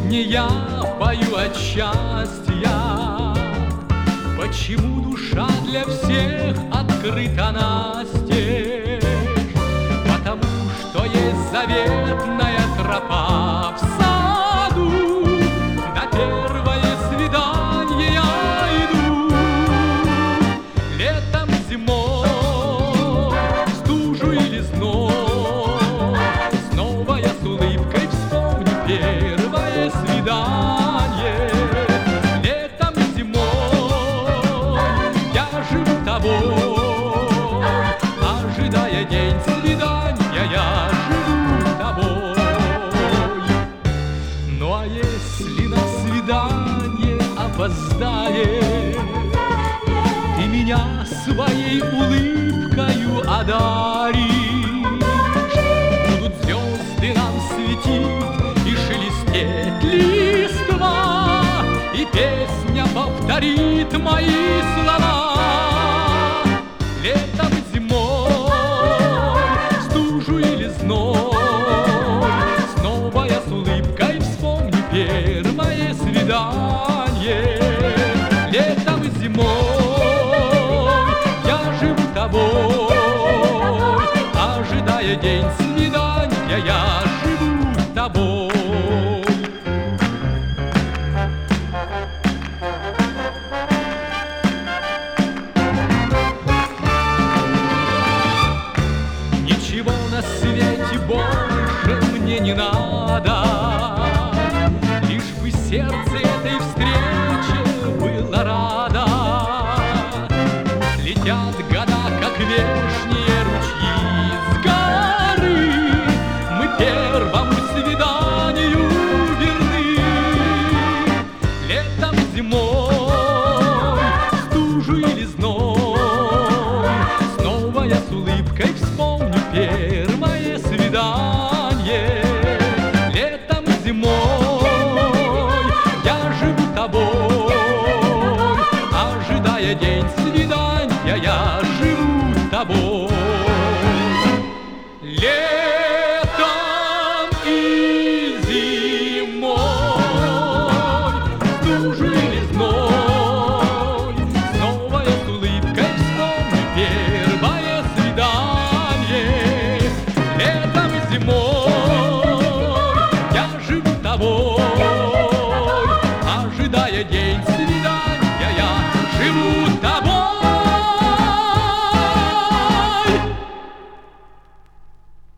песни я пою от счастья. Почему душа для всех открыта настежь? Потому что есть заветная тропа в саду. На первое свидание я иду. Летом, зимой, стужу или зной, снова я с улыбкой вспомню первое свидание. Летом и зимой я живу тобой, ожидая день свидания, я живу тобой. Ну а если на свидание опоздаешь, ты меня своей улыбкою одаришь. Будут звезды нам светить и шелестеть листва, и песня повторит мои слова. Летом и зимой, стужу или зной, снова я с улыбкой вспомню первое свидание. Летом и зимой я живу тобой, ожидая день свидания, я живу тобой. Ничего на свете больше мне не надо, лишь бы сердце этой встрече было радо. Летят года, как вешние ручьи с горы, мы первому свиданию верны. Летом, зимой, стужу или зной, снова я с улыбкой вспомню первое свидание. Летом, зимой я живу тобой, ожидая день свидания, я живу тобой. Летом и зимой, стужу или зной, снова я с улыбкой вспомню первое свидание. Летом и зимой